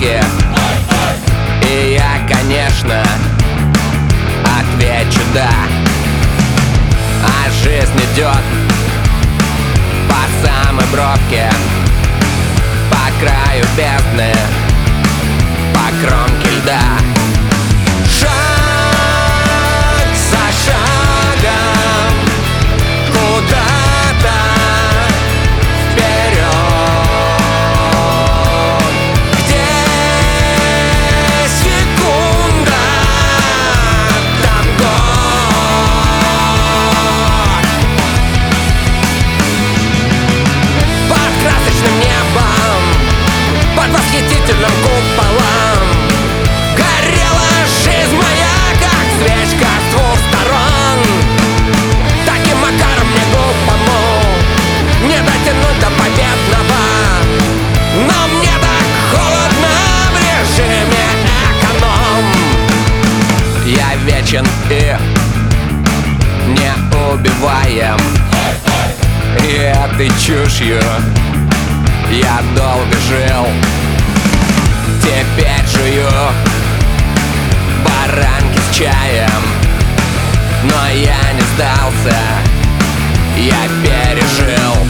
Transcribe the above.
пробки. И я, конечно, отвечу да. А жизнь идет по самой бровке, по краю бездны, по кромке льда. Шаг за шагом куда-то вперед, где секунда, там год. Под красочным небом, под восхитительным куполом горела жизнь моя, как свечка с двух сторон. Таким макаром мне глупому не дотянуть до победного, но мне так холодно в режиме эконом. Я вечен и неубиваем, и этой чушью я долго жил. Теперь жую баранки с чаем, но я не сдался, я пережил.